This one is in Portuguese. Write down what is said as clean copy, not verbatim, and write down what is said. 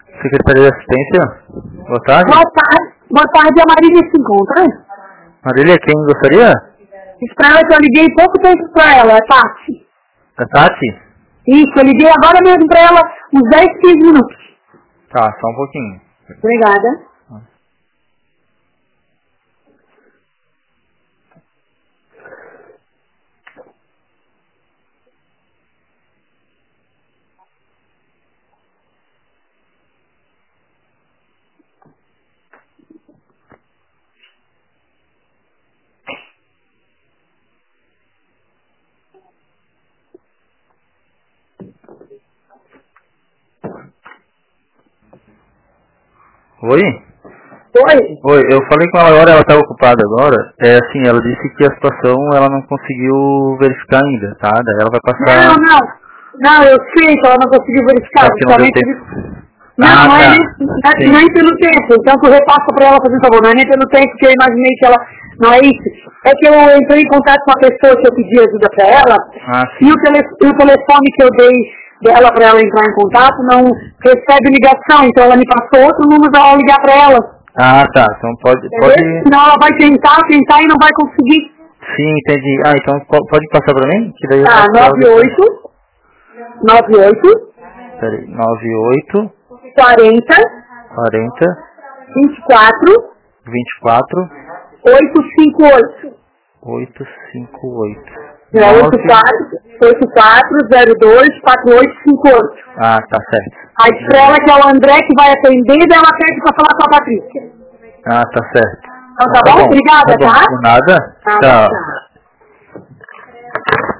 Secretaria de Assistência? Boa tarde. Boa tarde, a Marília se encontra. Marília, quem gostaria? Isso pra ela que eu liguei pouco tempo pra ela, a Tati. A Tati? Isso, eu liguei agora mesmo pra ela, uns 10, 15 minutos. Tá, só um pouquinho. Obrigada. Oi? Oi? Oi, eu falei com ela agora, ela estava ocupada agora. É assim, ela disse que a situação ela não conseguiu verificar ainda, tá? Daí ela vai passar... Não, eu sei que ela não conseguiu verificar. Porque não deu tempo. Não, não é Tá. nem pelo tempo. Então tu repassa pra ela, fazendo favor. Não é nem pelo tempo que eu imaginei que ela... Não é isso. É que eu entrei em contato com a pessoa que eu pedi ajuda pra ela. Sim. E o telefone que eu dei dela pra ela entrar em contato não recebe ligação. Então ela me passou outro número pra ela ligar pra ela. Tá. Então pode... Senão ela vai tentar e não vai conseguir. Sim, entendi. Então pode passar pra mim? Que daí eu 98 Peraí, 98 40 24 858. 858. 8402 4858. Tá certo. Aí diz pra ela que é o André que vai atender e ela pede pra falar com a Patrícia. Tá certo. Então tá bom? Obrigada, tá? Por nada. Tchau.